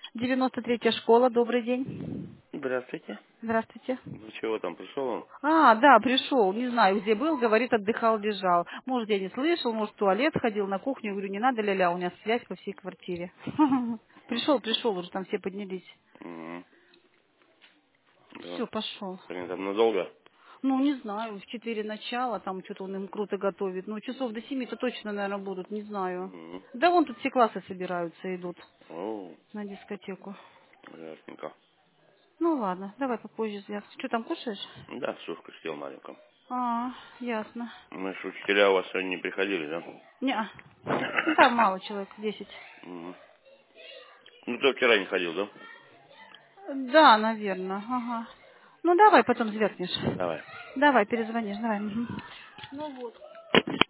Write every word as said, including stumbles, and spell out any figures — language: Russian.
девяносто третья школа, добрый день. Здравствуйте. Здравствуйте. Ну чего там, пришел он? А, да, пришел, не знаю, где был, говорит, отдыхал, лежал. Может, я не слышал, может, в туалет ходил, на кухню, говорю, не надо, ля-ля, у меня связь по всей квартире. Пришел, пришел, уже там все поднялись. Угу. Да. Все, пошел. Они там надолго? Ну, не знаю, в четыре начала, там что-то он им круто готовит. Ну, часов до семи-то точно, наверное, будут, не знаю. Угу. Да вон тут все классы собираются, идут О, на дискотеку. ясненько. Ну, ладно, давай попозже связаться. Что там кушаешь? Да, сушка сидел маленьком. А, ясно. Мы ж учителя у вас сегодня не приходили, да? Не, ну там мало человек, десять. Угу. Ну ты вчера не ходил, да? Да, наверное, ага. Ну давай потом звякнешь. Давай. Давай, перезвонишь, давай. Мгм. Ну вот.